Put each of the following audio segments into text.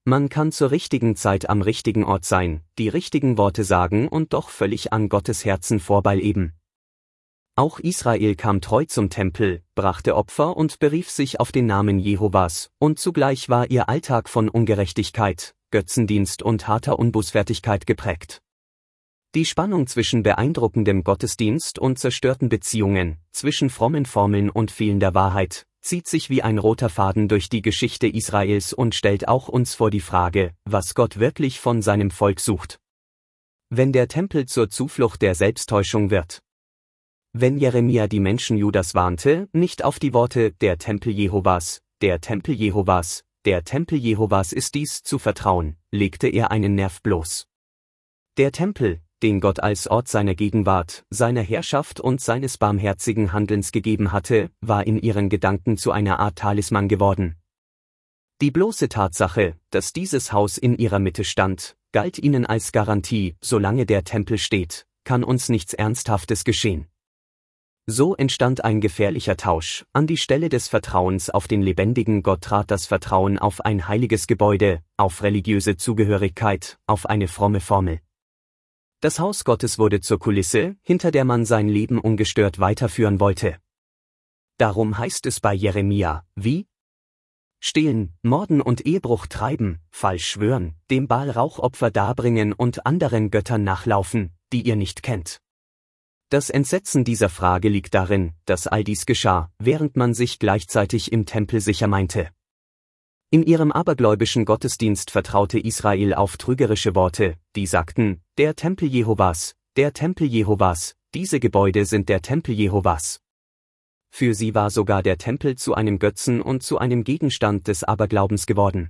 Man kann zur richtigen Zeit am richtigen Ort sein, die richtigen Worte sagen und doch völlig an Gottes Herzen vorbeileben. Auch Israel kam treu zum Tempel, brachte Opfer und berief sich auf den Namen Jehovas, und zugleich war ihr Alltag von Ungerechtigkeit, Götzendienst und harter Unbußfertigkeit geprägt. Die Spannung zwischen beeindruckendem Gottesdienst und zerstörten Beziehungen, zwischen frommen Formeln und fehlender Wahrheit, zieht sich wie ein roter Faden durch die Geschichte Israels und stellt auch uns vor die Frage, was Gott wirklich von seinem Volk sucht. Wenn der Tempel zur Zuflucht der Selbsttäuschung wird. Wenn Jeremia die Menschen Judas warnte, nicht auf die Worte »der Tempel Jehovas, der Tempel Jehovas, der Tempel Jehovas ist dies« zu vertrauen, legte er einen Nerv bloß. Der Tempel, den Gott als Ort seiner Gegenwart, seiner Herrschaft und seines barmherzigen Handelns gegeben hatte, war in ihren Gedanken zu einer Art Talisman geworden. Die bloße Tatsache, dass dieses Haus in ihrer Mitte stand, galt ihnen als Garantie, solange der Tempel steht, kann uns nichts Ernsthaftes geschehen. So entstand ein gefährlicher Tausch, an die Stelle des Vertrauens auf den lebendigen Gott trat das Vertrauen auf ein heiliges Gebäude, auf religiöse Zugehörigkeit, auf eine fromme Formel. Das Haus Gottes wurde zur Kulisse, hinter der man sein Leben ungestört weiterführen wollte. Darum heißt es bei Jeremia, wie? Stehlen, morden und Ehebruch treiben, falsch schwören, dem Baal Rauchopfer darbringen und anderen Göttern nachlaufen, die ihr nicht kennt. Das Entsetzen dieser Frage liegt darin, dass all dies geschah, während man sich gleichzeitig im Tempel sicher meinte. In ihrem abergläubischen Gottesdienst vertraute Israel auf trügerische Worte, die sagten, der Tempel Jehovas, diese Gebäude sind der Tempel Jehovas. Für sie war sogar der Tempel zu einem Götzen und zu einem Gegenstand des Aberglaubens geworden.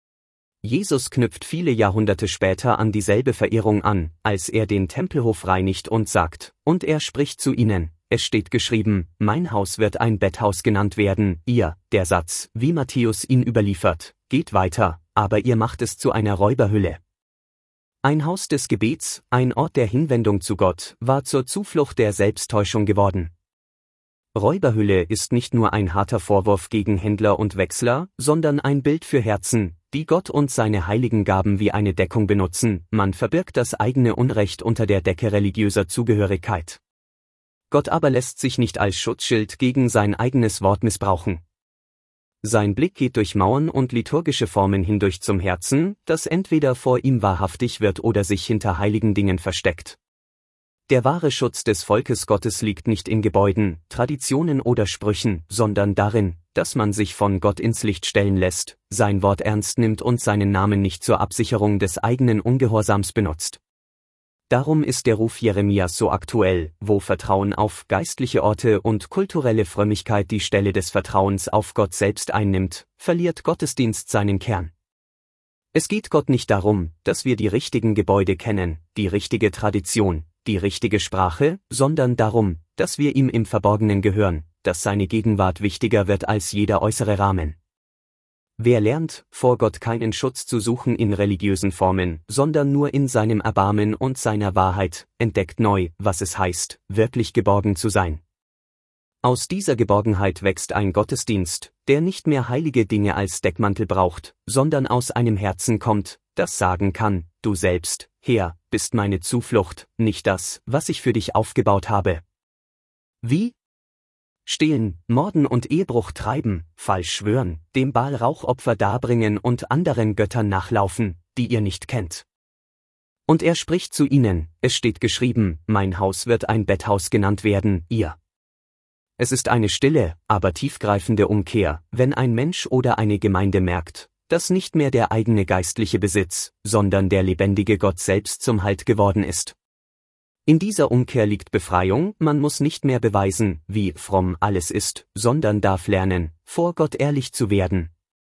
Jesus knüpft viele Jahrhunderte später an dieselbe Verehrung an, als er den Tempelhof reinigt und sagt, und er spricht zu ihnen, es steht geschrieben, mein Haus wird ein Betthaus genannt werden, der Satz, wie Matthäus ihn überliefert, geht weiter, aber ihr macht es zu einer Räuberhöhle. Ein Haus des Gebets, ein Ort der Hinwendung zu Gott, war zur Zuflucht der Selbsttäuschung geworden. Räuberhöhle ist nicht nur ein harter Vorwurf gegen Händler und Wechsler, sondern ein Bild für Herzen, die Gott und seine heiligen Gaben wie eine Deckung benutzen, man verbirgt das eigene Unrecht unter der Decke religiöser Zugehörigkeit. Gott aber lässt sich nicht als Schutzschild gegen sein eigenes Wort missbrauchen. Sein Blick geht durch Mauern und liturgische Formen hindurch zum Herzen, das entweder vor ihm wahrhaftig wird oder sich hinter heiligen Dingen versteckt. Der wahre Schutz des Volkes Gottes liegt nicht in Gebäuden, Traditionen oder Sprüchen, sondern darin, dass man sich von Gott ins Licht stellen lässt, sein Wort ernst nimmt und seinen Namen nicht zur Absicherung des eigenen Ungehorsams benutzt. Darum ist der Ruf Jeremias so aktuell, wo Vertrauen auf geistliche Orte und kulturelle Frömmigkeit die Stelle des Vertrauens auf Gott selbst einnimmt, verliert Gottesdienst seinen Kern. Es geht Gott nicht darum, dass wir die richtigen Gebäude kennen, die richtige Tradition, die richtige Sprache, sondern darum, dass wir ihm im Verborgenen gehören, dass seine Gegenwart wichtiger wird als jeder äußere Rahmen. Wer lernt, vor Gott keinen Schutz zu suchen in religiösen Formen, sondern nur in seinem Erbarmen und seiner Wahrheit, entdeckt neu, was es heißt, wirklich geborgen zu sein. Aus dieser Geborgenheit wächst ein Gottesdienst, der nicht mehr heilige Dinge als Deckmantel braucht, sondern aus einem Herzen kommt, das sagen kann, du selbst, Herr, bist meine Zuflucht, nicht das, was ich für dich aufgebaut habe. Wie? Stehlen, morden und Ehebruch treiben, falsch schwören, dem Baal Rauchopfer darbringen und anderen Göttern nachlaufen, die ihr nicht kennt. Und er spricht zu ihnen, es steht geschrieben, mein Haus wird ein Betthaus genannt werden, Es ist eine stille, aber tiefgreifende Umkehr, wenn ein Mensch oder eine Gemeinde merkt, dass nicht mehr der eigene geistliche Besitz, sondern der lebendige Gott selbst zum Halt geworden ist. In dieser Umkehr liegt Befreiung, man muss nicht mehr beweisen, wie fromm alles ist, sondern darf lernen, vor Gott ehrlich zu werden.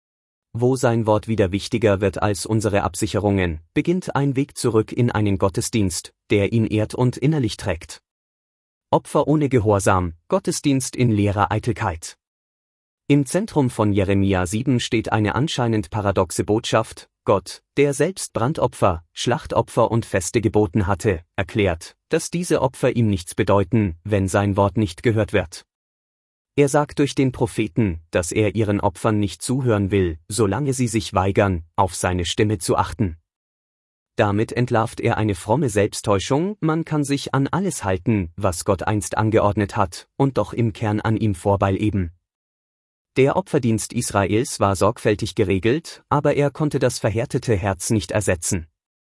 Wo sein Wort wieder wichtiger wird als unsere Absicherungen, beginnt ein Weg zurück in einen Gottesdienst, der ihn ehrt und innerlich trägt. Opfer ohne Gehorsam, Gottesdienst in leerer Eitelkeit. Im Zentrum von Jeremia 7 steht eine anscheinend paradoxe Botschaft. Gott, der selbst Brandopfer, Schlachtopfer und Feste geboten hatte, erklärt, dass diese Opfer ihm nichts bedeuten, wenn sein Wort nicht gehört wird. Er sagt durch den Propheten, dass er ihren Opfern nicht zuhören will, solange sie sich weigern, auf seine Stimme zu achten. Damit entlarvt er eine fromme Selbsttäuschung, man kann sich an alles halten, was Gott einst angeordnet hat, und doch im Kern an ihm vorbeileben. Der Opferdienst Israels war sorgfältig geregelt, aber er konnte das verhärtete Herz nicht ersetzen.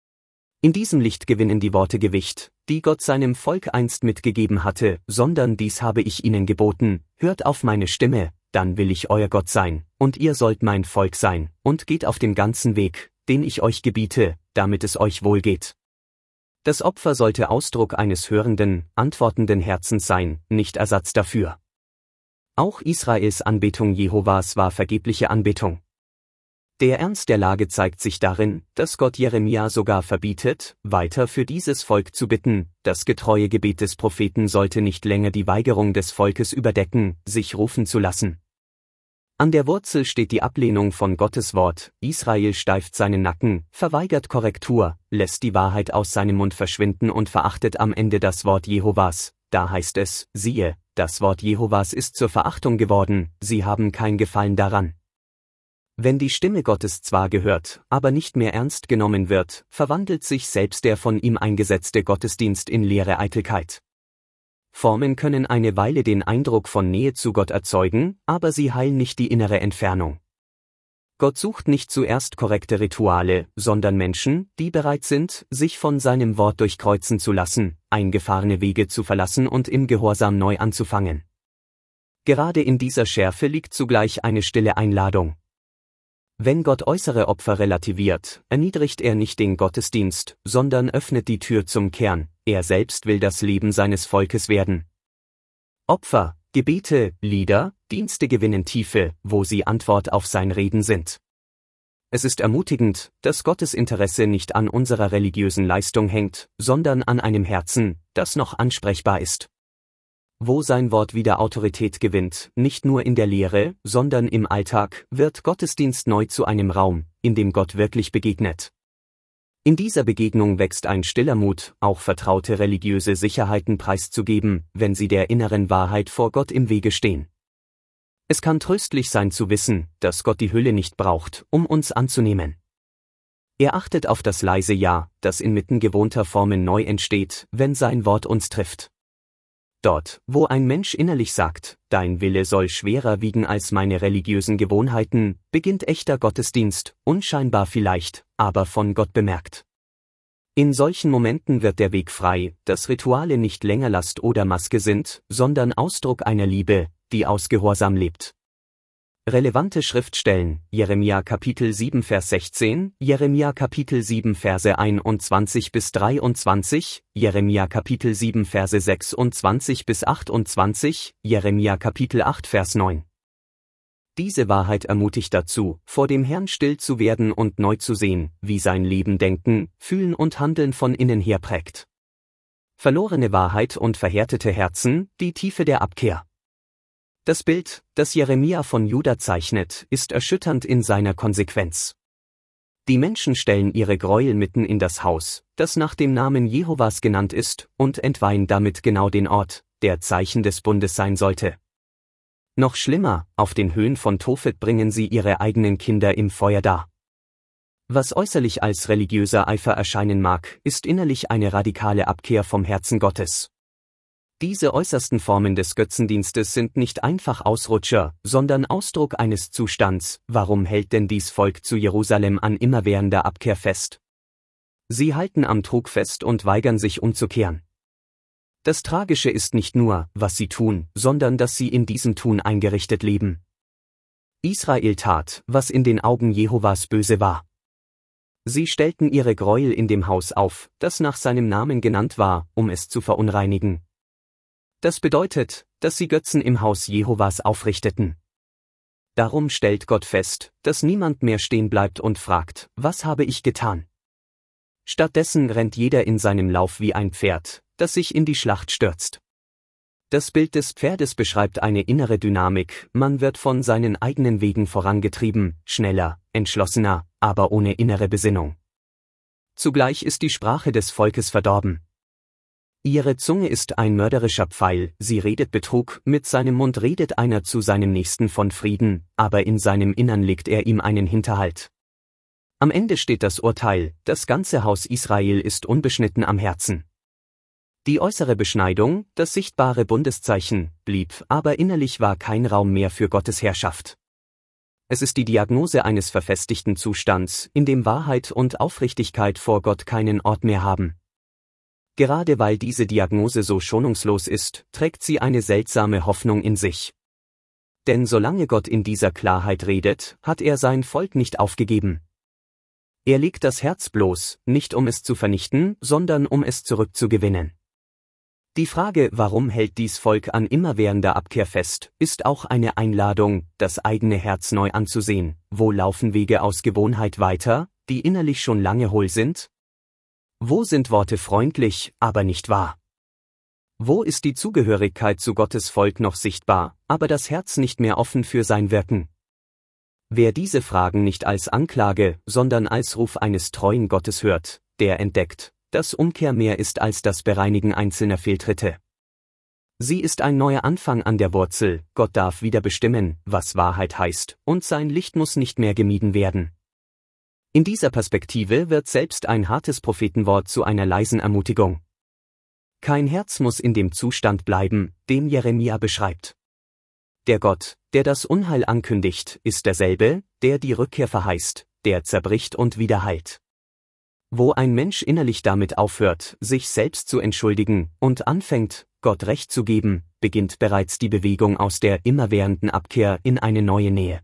In diesem Licht gewinnen die Worte Gewicht, die Gott seinem Volk einst mitgegeben hatte, sondern dies habe ich ihnen geboten, hört auf meine Stimme, dann will ich euer Gott sein, und ihr sollt mein Volk sein, und geht auf dem ganzen Weg, den ich euch gebiete, damit es euch wohlgeht. Das Opfer sollte Ausdruck eines hörenden, antwortenden Herzens sein, nicht Ersatz dafür. Auch Israels Anbetung Jehovas war vergebliche Anbetung. Der Ernst der Lage zeigt sich darin, dass Gott Jeremia sogar verbietet, weiter für dieses Volk zu bitten, das getreue Gebet des Propheten sollte nicht länger die Weigerung des Volkes überdecken, sich rufen zu lassen. An der Wurzel steht die Ablehnung von Gottes Wort, Israel steift seinen Nacken, verweigert Korrektur, lässt die Wahrheit aus seinem Mund verschwinden und verachtet am Ende das Wort Jehovas, da heißt es, siehe, das Wort Jehovas ist zur Verachtung geworden, sie haben kein Gefallen daran. Wenn die Stimme Gottes zwar gehört, aber nicht mehr ernst genommen wird, verwandelt sich selbst der von ihm eingesetzte Gottesdienst in leere Eitelkeit. Formen können eine Weile den Eindruck von Nähe zu Gott erzeugen, aber sie heilen nicht die innere Entfernung. Gott sucht nicht zuerst korrekte Rituale, sondern Menschen, die bereit sind, sich von seinem Wort durchkreuzen zu lassen, eingefahrene Wege zu verlassen und im Gehorsam neu anzufangen. Gerade in dieser Schärfe liegt zugleich eine stille Einladung. Wenn Gott äußere Opfer relativiert, erniedrigt er nicht den Gottesdienst, sondern öffnet die Tür zum Kern, er selbst will das Leben seines Volkes werden. Opfer, Gebete, Lieder, Dienste gewinnen Tiefe, wo sie Antwort auf sein Reden sind. Es ist ermutigend, dass Gottes Interesse nicht an unserer religiösen Leistung hängt, sondern an einem Herzen, das noch ansprechbar ist. Wo sein Wort wieder Autorität gewinnt, nicht nur in der Lehre, sondern im Alltag, wird Gottesdienst neu zu einem Raum, in dem Gott wirklich begegnet. In dieser Begegnung wächst ein stiller Mut, auch vertraute religiöse Sicherheiten preiszugeben, wenn sie der inneren Wahrheit vor Gott im Wege stehen. Es kann tröstlich sein zu wissen, dass Gott die Hülle nicht braucht, um uns anzunehmen. Er achtet auf das leise Ja, das inmitten gewohnter Formen neu entsteht, wenn sein Wort uns trifft. Dort, wo ein Mensch innerlich sagt, dein Wille soll schwerer wiegen als meine religiösen Gewohnheiten, beginnt echter Gottesdienst, unscheinbar vielleicht, aber von Gott bemerkt. In solchen Momenten wird der Weg frei, dass Rituale nicht länger Last oder Maske sind, sondern Ausdruck einer Liebe, die aus Gehorsam lebt. Relevante Schriftstellen, Jeremia Kapitel 7 Vers 16, Jeremia Kapitel 7 Verse 21 bis 23, Jeremia Kapitel 7 Verse 26 bis 28, Jeremia Kapitel 8 Vers 9. Diese Wahrheit ermutigt dazu, vor dem Herrn still zu werden und neu zu sehen, wie sein Leben Denken, Fühlen und Handeln von innen her prägt. Verlorene Wahrheit und verhärtete Herzen, die Tiefe der Abkehr. Das Bild, das Jeremia von Juda zeichnet, ist erschütternd in seiner Konsequenz. Die Menschen stellen ihre Gräuel mitten in das Haus, das nach dem Namen Jehovas genannt ist, und entweihen damit genau den Ort, der Zeichen des Bundes sein sollte. Noch schlimmer, auf den Höhen von Tophet bringen sie ihre eigenen Kinder im Feuer dar. Was äußerlich als religiöser Eifer erscheinen mag, ist innerlich eine radikale Abkehr vom Herzen Gottes. Diese äußersten Formen des Götzendienstes sind nicht einfach Ausrutscher, sondern Ausdruck eines Zustands. Warum hält denn dies Volk zu Jerusalem an immerwährender Abkehr fest? Sie halten am Trug fest und weigern sich umzukehren. Das Tragische ist nicht nur, was sie tun, sondern dass sie in diesem Tun eingerichtet leben. Israel tat, was in den Augen Jehovas böse war. Sie stellten ihre Gräuel in dem Haus auf, das nach seinem Namen genannt war, um es zu verunreinigen. Das bedeutet, dass sie Götzen im Haus Jehovas aufrichteten. Darum stellt Gott fest, dass niemand mehr stehen bleibt und fragt, was habe ich getan? Stattdessen rennt jeder in seinem Lauf wie ein Pferd, das sich in die Schlacht stürzt. Das Bild des Pferdes beschreibt eine innere Dynamik, man wird von seinen eigenen Wegen vorangetrieben, schneller, entschlossener, aber ohne innere Besinnung. Zugleich ist die Sprache des Volkes verdorben. Ihre Zunge ist ein mörderischer Pfeil, sie redet Betrug, mit seinem Mund redet einer zu seinem Nächsten von Frieden, aber in seinem Innern legt er ihm einen Hinterhalt. Am Ende steht das Urteil, das ganze Haus Israel ist unbeschnitten am Herzen. Die äußere Beschneidung, das sichtbare Bundeszeichen, blieb, aber innerlich war kein Raum mehr für Gottes Herrschaft. Es ist die Diagnose eines verfestigten Zustands, in dem Wahrheit und Aufrichtigkeit vor Gott keinen Ort mehr haben. Gerade weil diese Diagnose so schonungslos ist, trägt sie eine seltsame Hoffnung in sich. Denn solange Gott in dieser Klarheit redet, hat er sein Volk nicht aufgegeben. Er legt das Herz bloß, nicht um es zu vernichten, sondern um es zurückzugewinnen. Die Frage, warum hält dies Volk an immerwährender Abkehr fest, ist auch eine Einladung, das eigene Herz neu anzusehen. Wo laufen Wege aus Gewohnheit weiter, die innerlich schon lange hohl sind? Wo sind Worte freundlich, aber nicht wahr? Wo ist die Zugehörigkeit zu Gottes Volk noch sichtbar, aber das Herz nicht mehr offen für sein Wirken? Wer diese Fragen nicht als Anklage, sondern als Ruf eines treuen Gottes hört, der entdeckt, dass Umkehr mehr ist als das Bereinigen einzelner Fehltritte. Sie ist ein neuer Anfang an der Wurzel, Gott darf wieder bestimmen, was Wahrheit heißt, und sein Licht muss nicht mehr gemieden werden. In dieser Perspektive wird selbst ein hartes Prophetenwort zu einer leisen Ermutigung. Kein Herz muss in dem Zustand bleiben, den Jeremia beschreibt. Der Gott, der das Unheil ankündigt, ist derselbe, der die Rückkehr verheißt, der zerbricht und wieder heilt. Wo ein Mensch innerlich damit aufhört, sich selbst zu entschuldigen, und anfängt, Gott Recht zu geben, beginnt bereits die Bewegung aus der immerwährenden Abkehr in eine neue Nähe.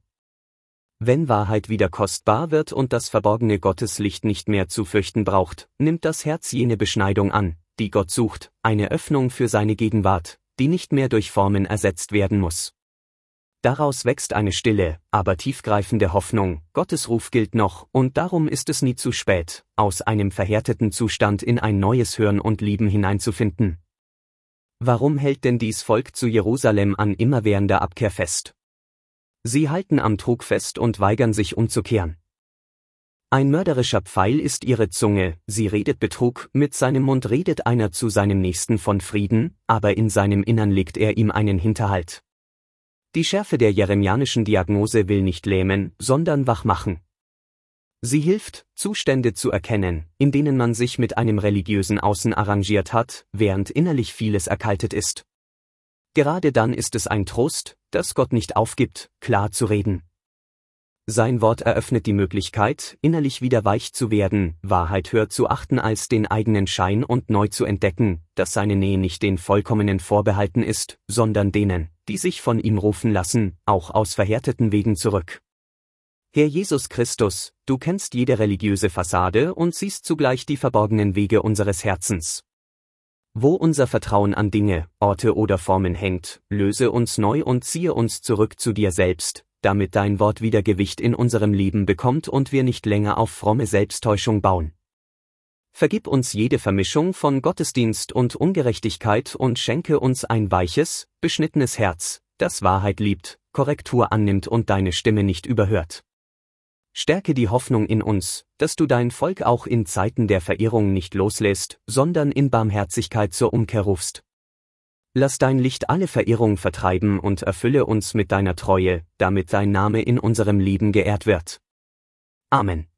Wenn Wahrheit wieder kostbar wird und das verborgene Gotteslicht nicht mehr zu fürchten braucht, nimmt das Herz jene Beschneidung an, die Gott sucht, eine Öffnung für seine Gegenwart, die nicht mehr durch Formen ersetzt werden muss. Daraus wächst eine stille, aber tiefgreifende Hoffnung, Gottes Ruf gilt noch, und darum ist es nie zu spät, aus einem verhärteten Zustand in ein neues Hören und Lieben hineinzufinden. Warum hält denn dies Volk zu Jerusalem an immerwährender Abkehr fest? Sie halten am Trug fest und weigern sich umzukehren. Ein mörderischer Pfeil ist ihre Zunge, sie redet Betrug, mit seinem Mund redet einer zu seinem Nächsten von Frieden, aber in seinem Innern legt er ihm einen Hinterhalt. Die Schärfe der jeremianischen Diagnose will nicht lähmen, sondern wach machen. Sie hilft, Zustände zu erkennen, in denen man sich mit einem religiösen Außen arrangiert hat, während innerlich vieles erkaltet ist. Gerade dann ist es ein Trost, dass Gott nicht aufgibt, klar zu reden. Sein Wort eröffnet die Möglichkeit, innerlich wieder weich zu werden, Wahrheit höher zu achten als den eigenen Schein und neu zu entdecken, dass seine Nähe nicht den Vollkommenen vorbehalten ist, sondern denen, die sich von ihm rufen lassen, auch aus verhärteten Wegen zurück. Herr Jesus Christus, du kennst jede religiöse Fassade und siehst zugleich die verborgenen Wege unseres Herzens. Wo unser Vertrauen an Dinge, Orte oder Formen hängt, löse uns neu und ziehe uns zurück zu dir selbst, damit dein Wort wieder Gewicht in unserem Leben bekommt und wir nicht länger auf fromme Selbsttäuschung bauen. Vergib uns jede Vermischung von Gottesdienst und Ungerechtigkeit und schenke uns ein weiches, beschnittenes Herz, das Wahrheit liebt, Korrektur annimmt und deine Stimme nicht überhört. Stärke die Hoffnung in uns, dass du dein Volk auch in Zeiten der Verirrung nicht loslässt, sondern in Barmherzigkeit zur Umkehr rufst. Lass dein Licht alle Verirrung vertreiben und erfülle uns mit deiner Treue, damit dein Name in unserem Leben geehrt wird. Amen.